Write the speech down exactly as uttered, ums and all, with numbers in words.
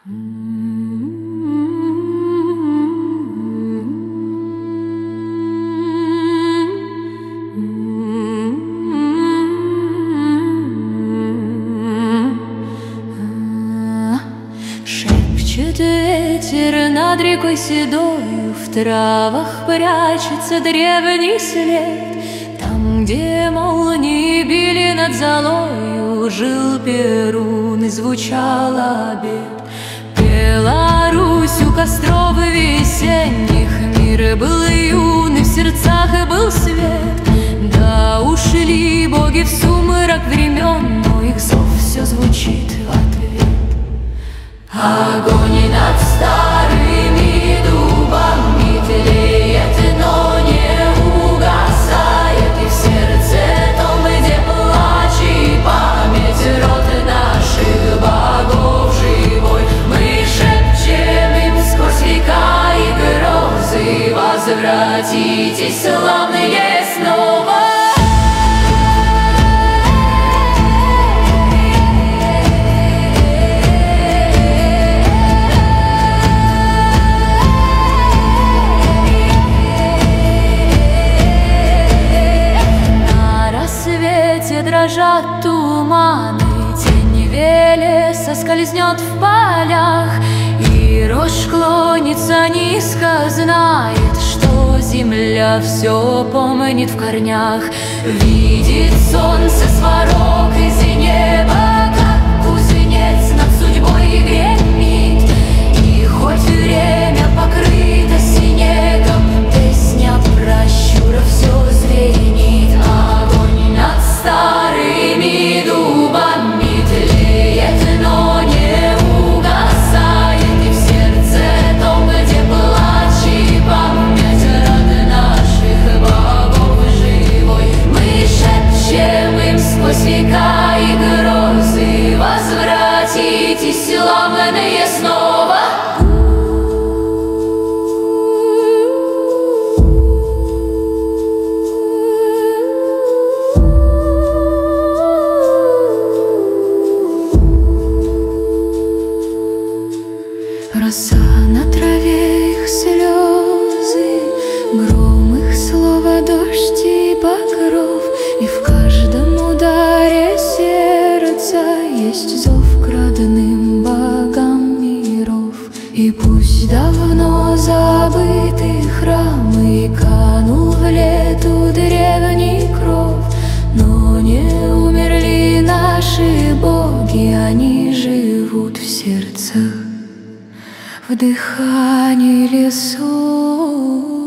Шепчет ветер над рекой седою, в травах прячется древний след. Там, где молнии били над золою, жил Перун и звучал обед. Пела Русь у костров весенних, мир был юный, в сердцах и был свет. Да ушли боги в сумрак времен, но их зов все звучит в ответ. Огонь над старыми дубами тлеет, но не угасает, и в сердце том, где плач и память, род наших богов живой. Мы шепчем им сквозь века и грозы: возвратитесь, славные, снова. Дрожат туманы, тень Велеса скользнет в полях, и рожь клонится низко, знает, что земля все помнит в корнях. Видит солнце сварог из неба, как кузнец над судьбой гремит. И хоть время покрыто снегом, песня пращура все звенит. Огонь над старыми дубами тлеет, но не угасает, и в сердце том, где плач и память, род наших богов живой. Мы шепчем им сквозь века и грозы: возвратитесь, славные, снова. Роса на траве, их слезы, гром их слова, дождь и покров. И в каждом ударе сердца есть зов к родным богам миров. И пусть давно забытый храм и канул в лету древний кров, но не умерли наши боги, они живут в сердцах, в дыхании лесов.